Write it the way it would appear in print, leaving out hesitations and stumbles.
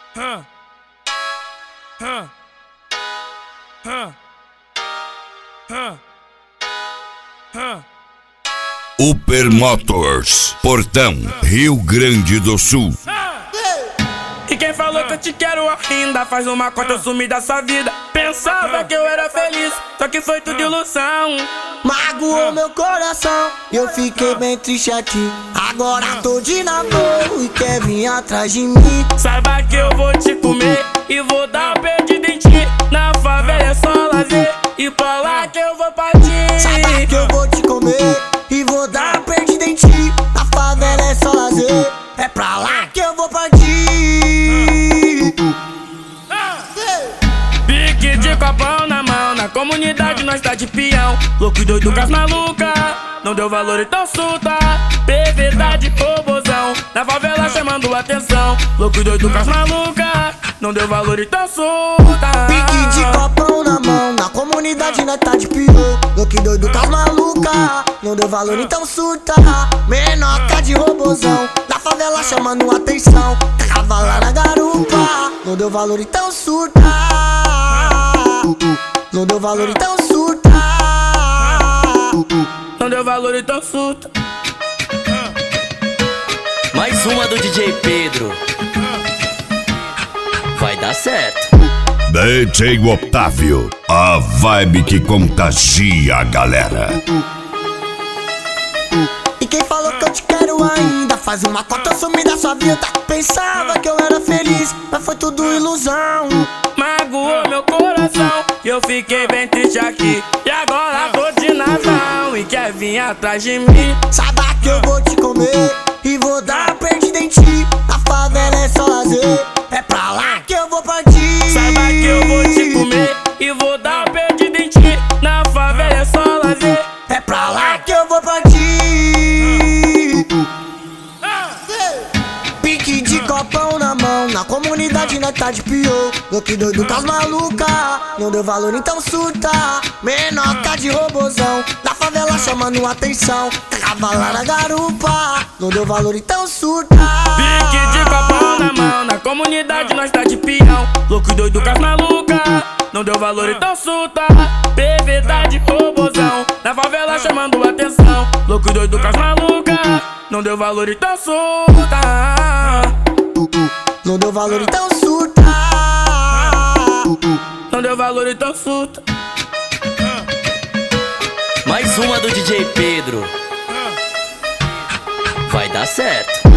Uber Motors, Portão, Rio Grande do Sul. E quem falou que eu te quero ainda faz uma conta, eu sumi da sua vida. Pensava que eu era feliz, só que foi tudo ilusão. Magoou meu coração e eu fiquei bem triste aqui. Agora tô de namoro e quer vir atrás de mim. Saiba que eu vou te comer e vou dar um perdido em ti. Na favela é só lazer e pra lá que eu vou partir. Saiba que eu vou te comer e vou dar um perdido em ti. Na favela é só lazer, é pra lá que eu vou partir. Pique de copão na mão, na comunidade nós tá de peão. Louco e doido com as maluca, não deu valor então surta. Verdade, robozão, na favela chamando atenção. Louco e doido com as maluca, não deu valor então surta. Pique de copão na mão, na comunidade nós tá de peão. Louco e doido com as maluca, não deu valor então surta. Menoca de robozão, na favela chamando atenção. Cavalar na garupa, não deu valor então surta. Não deu valor então surta. Não deu valor então surta. Mais uma do DJ Pedro. Vai dar certo. DJ Otávio, a vibe que contagia a galera. E quem falou que eu te quero ainda faz uma conta, eu sumi da sua vida. Pensava que eu era feliz, mas foi tudo ilusão. Magoou meu coração e eu fiquei bem triste aqui. E agora tô de nazão e quer vir atrás de mim. Saiba que eu vou te comer e vou dar perdida em ti. Na favela é só lazer, é pra lá que eu vou partir. Saiba que eu vou te comer e vou dar uma perdida em ti. Na favela é só lazer, é pra lá que eu vou partir. Pique de copão na mão, na comunidade nós tá de pior. Louco e doido com as maluca, não deu valor então surta. Menoca de robozão, na favela chamando atenção. Cavalar na garupa, não deu valor então surta. pique de copão na mão, na comunidade nós tá de peão. Louco e doido com as maluca, não deu valor então surta. Verdade, robozão, na favela chamando atenção. Louco e doido com as maluca, não deu valor então surta. Não deu valor então surta. Não deu valor então surta. Mais uma do DJ Pedro. Vai dar certo.